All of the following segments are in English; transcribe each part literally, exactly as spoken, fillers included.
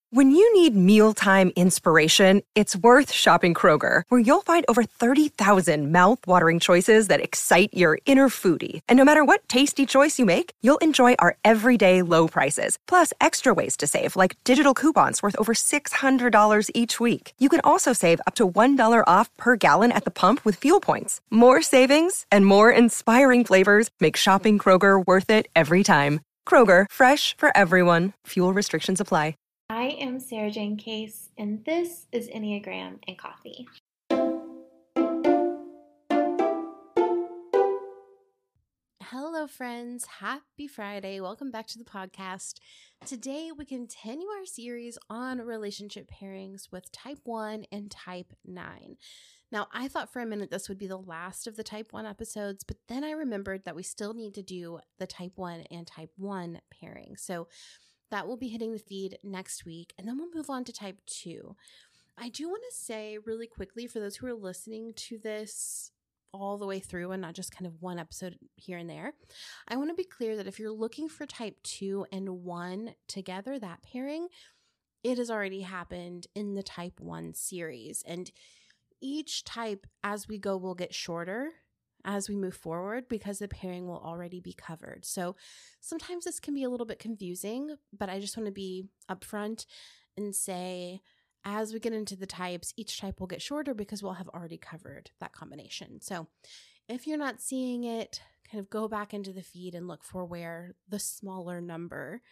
When you need mealtime inspiration, it's worth shopping Kroger, where you'll find over thirty thousand mouth-watering choices that excite your inner foodie. And no matter what tasty choice you make, you'll enjoy our everyday low prices, plus extra ways to save, like digital coupons worth over six hundred dollars each week. You can also save up to one dollar off per gallon at the pump with fuel points. More savings and more inspiring flavors make shopping Kroger worth it every time. Kroger, fresh for everyone. Fuel restrictions apply. I am Sarah Jane Case, and this is Enneagram and Coffee. Hello, friends. Happy Friday. Welcome back to the podcast. Today, we continue our series on relationship pairings with Type one and Type nine. Now, I thought for a minute this would be the last of the Type one episodes, but then I remembered that we still need to do the Type one and Type one pairing. So that will be hitting the feed next week, and then we'll move on to Type two. I do want to say really quickly, for those who are listening to this all the way through and not just kind of one episode here and there, I want to be clear that if you're looking for Type two and one together, that pairing, it has already happened in the Type one series. And each type, as we go, will get shorter as we move forward because the pairing will already be covered. So sometimes this can be a little bit confusing, but I just want to be upfront and say, as we get into the types, each type will get shorter because we'll have already covered that combination. So if you're not seeing it, kind of go back into the feed and look for where the smaller number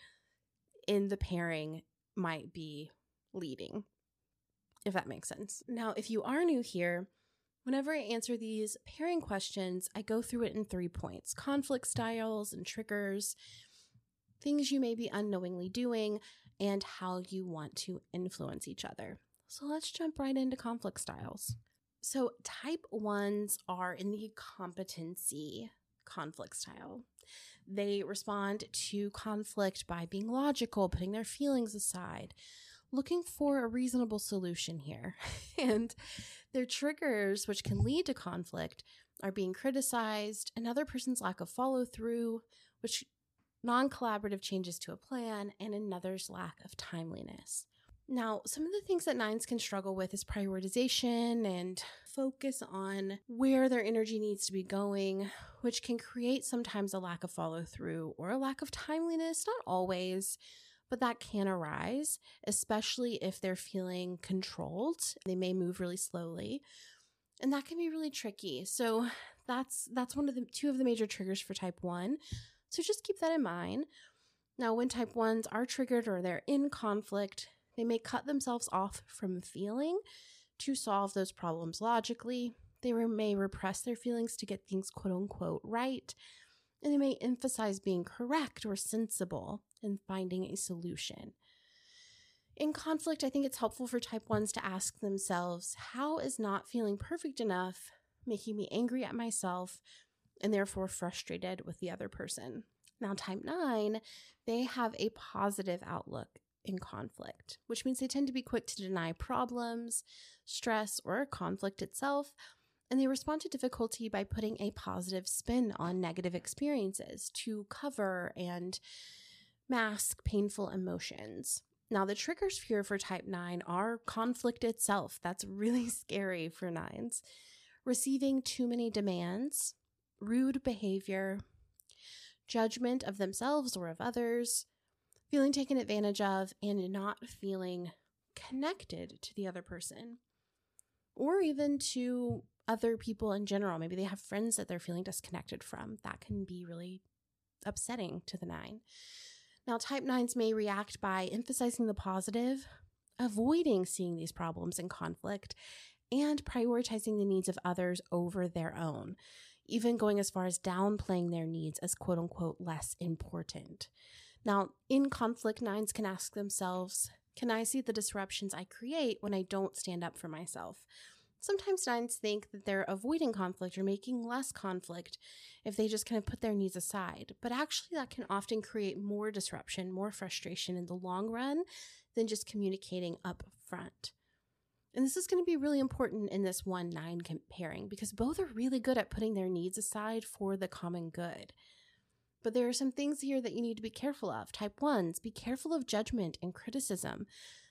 in the pairing might be leading, if that makes sense. Now, if you are new here, whenever I answer these pairing questions, I go through it in three points: conflict styles and triggers, things you may be unknowingly doing, and how you want to influence each other. So let's jump right into conflict styles. So Type ones are in the competency conflict style. They respond to conflict by being logical, putting their feelings aside, looking for a reasonable solution here. And their triggers, which can lead to conflict, are being criticized, another person's lack of follow-through, which non-collaborative changes to a plan, and another's lack of timeliness. Now, some of the things that nines can struggle with is prioritization and focus on where their energy needs to be going, which can create sometimes a lack of follow-through or a lack of timeliness, not always, but that can arise, especially if they're feeling controlled. They may move really slowly, and that can be really tricky. So that's that's one of the two of the major triggers for Type one. So just keep that in mind. Now, when Type ones are triggered or they're in conflict, they may cut themselves off from feeling to solve those problems logically. They may repress their feelings to get things quote unquote right. And they may emphasize being correct or sensible in finding a solution. In conflict, I think it's helpful for Type ones to ask themselves, how is not feeling perfect enough making me angry at myself and therefore frustrated with the other person? Now, Type nine, they have a positive outlook in conflict, which means they tend to be quick to deny problems, stress, or conflict itself. And they respond to difficulty by putting a positive spin on negative experiences to cover and mask painful emotions. Now, the triggers here for Type nine are conflict itself. That's really scary for nines. Receiving too many demands, rude behavior, judgment of themselves or of others, feeling taken advantage of, and not feeling connected to the other person, or even to other people in general. Maybe they have friends that they're feeling disconnected from. That can be really upsetting to the nine. Now, Type nines may react by emphasizing the positive, avoiding seeing these problems and conflict, and prioritizing the needs of others over their own, even going as far as downplaying their needs as quote unquote less important. Now, in conflict, nines can ask themselves, can I see the disruptions I create when I don't stand up for myself? Sometimes nines think that they're avoiding conflict or making less conflict if they just kind of put their needs aside. But actually, that can often create more disruption, more frustration in the long run than just communicating up front. And this is going to be really important in this one nine pairing because both are really good at putting their needs aside for the common good. But there are some things here that you need to be careful of. Type ones, be careful of judgment and criticism.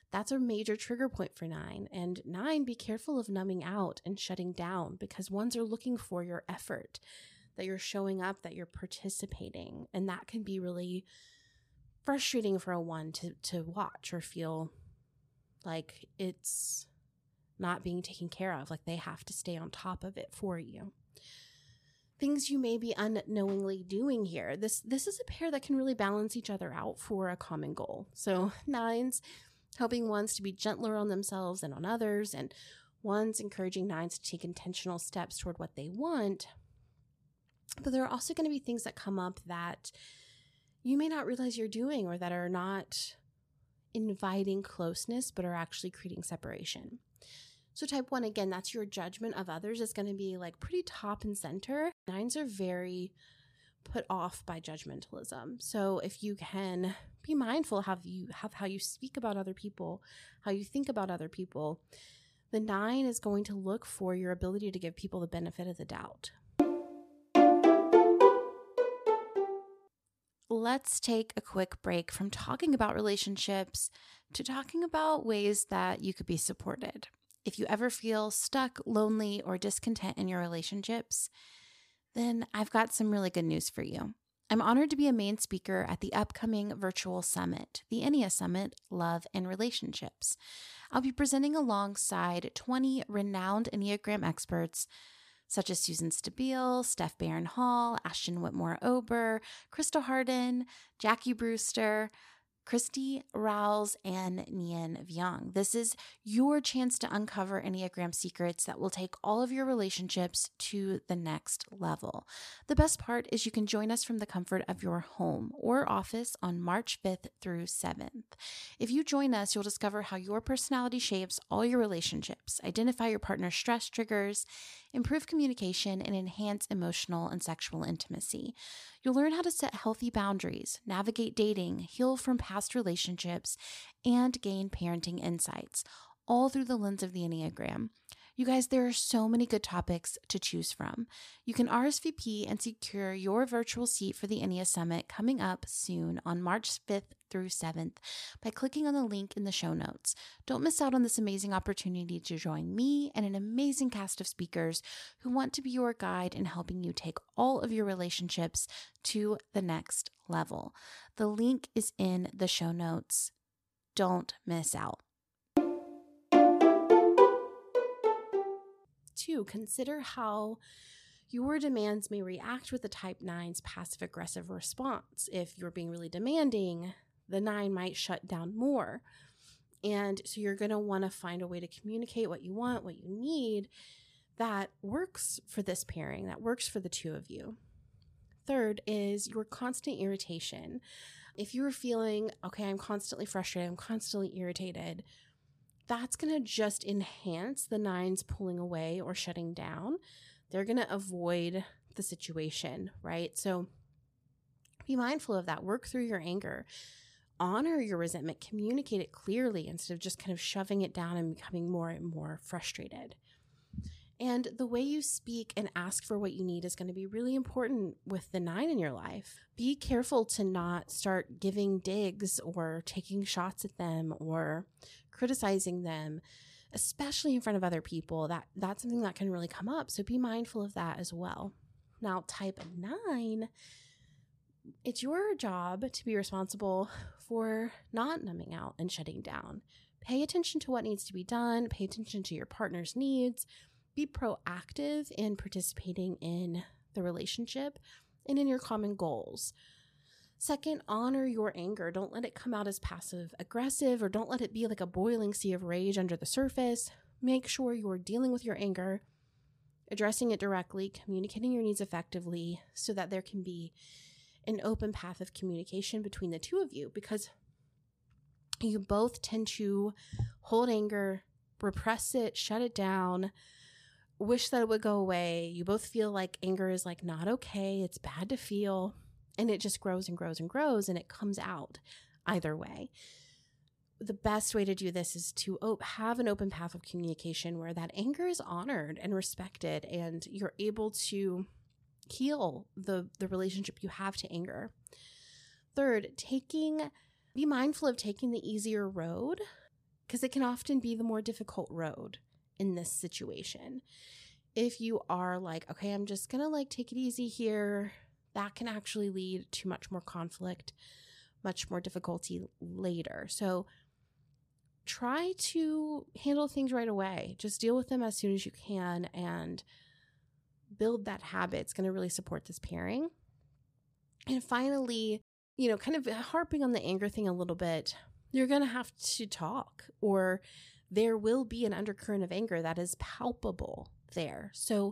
That's a major trigger point for nine. And nine, be careful of numbing out and shutting down, because ones are looking for your effort, that you're showing up, that you're participating. And that can be really frustrating for a one to, to watch or feel like it's not being taken care of, like they have to stay on top of it for you. Things you may be unknowingly doing here. This this is a pair that can really balance each other out for a common goal. So nines helping ones to be gentler on themselves and on others, and ones encouraging nines to take intentional steps toward what they want. But there are also going to be things that come up that you may not realize you're doing, or that are not inviting closeness, but are actually creating separation. So type one, again, that's your judgment of others, is going to be like pretty top and center. Nines are very put off by judgmentalism. So if you can be mindful how you have how you speak about other people, how you think about other people, the nine is going to look for your ability to give people the benefit of the doubt. Let's take a quick break from talking about relationships to talking about ways that you could be supported. If you ever feel stuck, lonely, or discontent in your relationships, then I've got some really good news for you. I'm honored to be a main speaker at the upcoming virtual summit, the Ennea Summit, Love and Relationships. I'll be presenting alongside twenty renowned Enneagram experts such as Susan Stabile, Steph Barron Hall, Ashton Whitmore Ober, Krista Harden, Jackie Brewster, Christy Rouse, and Nian Vyong. This is your chance to uncover Enneagram secrets that will take all of your relationships to the next level. The best part is you can join us from the comfort of your home or office on March fifth through seventh. If you join us, you'll discover how your personality shapes all your relationships, identify your partner's stress triggers, improve communication, and enhance emotional and sexual intimacy. You'll learn how to set healthy boundaries, navigate dating, heal from past relationships, and gain parenting insights, all through the lens of the Enneagram. You guys, there are so many good topics to choose from. You can R S V P and secure your virtual seat for the Ennea Summit coming up soon on March fifth through seventh by clicking on the link in the show notes. Don't miss out on this amazing opportunity to join me and an amazing cast of speakers who want to be your guide in helping you take all of your relationships to the next level. The link is in the show notes. Don't miss out. Two, consider how your demands may react with the type nine's passive-aggressive response. If you're being really demanding, the nine might shut down more. And so you're going to want to find a way to communicate what you want, what you need, that works for this pairing, that works for the two of you. Third is your constant irritation. If you're feeling, okay, I'm constantly frustrated, I'm constantly irritated, that's going to just enhance the nines pulling away or shutting down. They're going to avoid the situation, right? So be mindful of that. Work through your anger. Honor your resentment. Communicate it clearly instead of just kind of shoving it down and becoming more and more frustrated. And the way you speak and ask for what you need is going to be really important with the nine in your life. Be careful to not start giving digs or taking shots at them or criticizing them, especially in front of other people. That that's something that can really come up. So be mindful of that as well. Now, type nine, it's your job to be responsible for not numbing out and shutting down. Pay attention to what needs to be done. Pay attention to your partner's needs. Be proactive in participating in the relationship and in your common goals. Second, honor your anger. Don't let it come out as passive aggressive, or don't let it be like a boiling sea of rage under the surface. Make sure you're dealing with your anger, addressing it directly, communicating your needs effectively so that there can be an open path of communication between the two of you, because you both tend to hold anger, repress it, shut it down, wish that it would go away. You both feel like anger is like not okay. It's bad to feel. And it just grows and grows and grows, and it comes out either way. The best way to do this is to op- have an open path of communication where that anger is honored and respected, and you're able to heal the, the relationship you have to anger. Third, taking, be mindful of taking the easier road because it can often be the more difficult road in this situation. If you are like, okay, I'm just going to like take it easy here, that can actually lead to much more conflict, much more difficulty later. So try to handle things right away. Just deal with them as soon as you can and build that habit. It's going to really support this pairing. And finally, you know, kind of harping on the anger thing a little bit, you're going to have to talk, or there will be an undercurrent of anger that is palpable there. So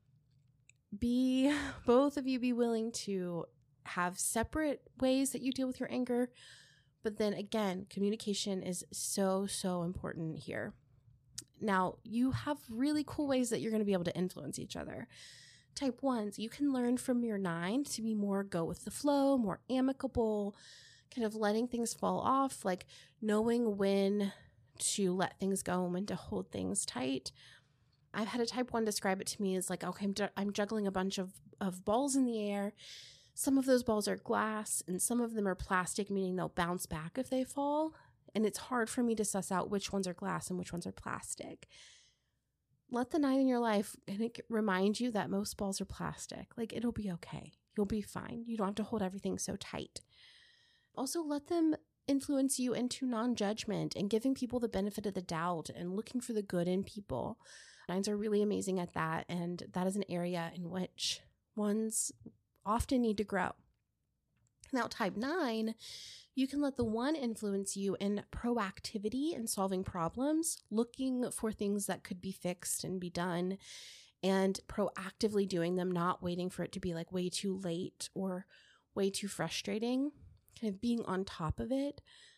be, both of you be willing to have separate ways that you deal with your anger. But then again, communication is so, so important here. Now, you have really cool ways that you're going to be able to influence each other. Type ones, you can learn from your nine to be more go with the flow, more amicable, kind of letting things fall off, like knowing when to let things go and when to hold things tight. I've had a type one describe it to me as like, okay, I'm, ju- I'm juggling a bunch of, of balls in the air. Some of those balls are glass and some of them are plastic, meaning they'll bounce back if they fall. And it's hard for me to suss out which ones are glass and which ones are plastic. Let the nine in your life remind you that most balls are plastic. Like, it'll be okay. You'll be fine. You don't have to hold everything so tight. Also, let them influence you into non-judgment and giving people the benefit of the doubt and looking for the good in people. Nines are really amazing at that, and that is an area in which ones often need to grow. Now, type nine, you can let the one influence you in proactivity and solving problems, looking for things that could be fixed and be done, and proactively doing them, not waiting for it to be like way too late or way too frustrating, kind of being on top of it.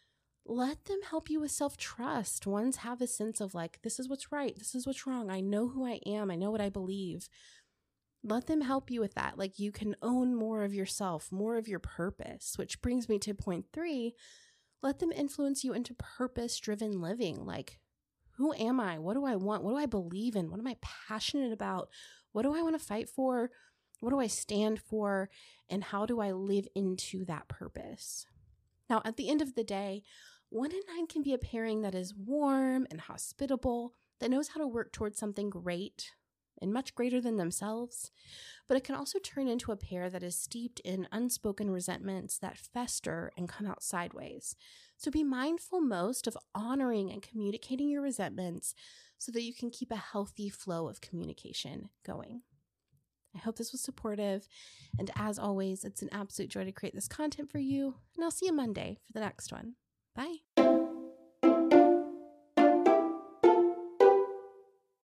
Let them help you with self-trust. Ones have a sense of like, this is what's right, this is what's wrong. I know who I am. I know what I believe. Let them help you with that. Like, you can own more of yourself, more of your purpose, which brings me to point three. Let them influence you into purpose-driven living. Like, who am I? What do I want? What do I believe in? What am I passionate about? What do I want to fight for? What do I stand for? And how do I live into that purpose? Now, at the end of the day, one and nine can be a pairing that is warm and hospitable, that knows how to work towards something great and much greater than themselves, but it can also turn into a pair that is steeped in unspoken resentments that fester and come out sideways. So be mindful most of honoring and communicating your resentments so that you can keep a healthy flow of communication going. I hope this was supportive, and as always, it's an absolute joy to create this content for you, and I'll see you Monday for the next one. Bye.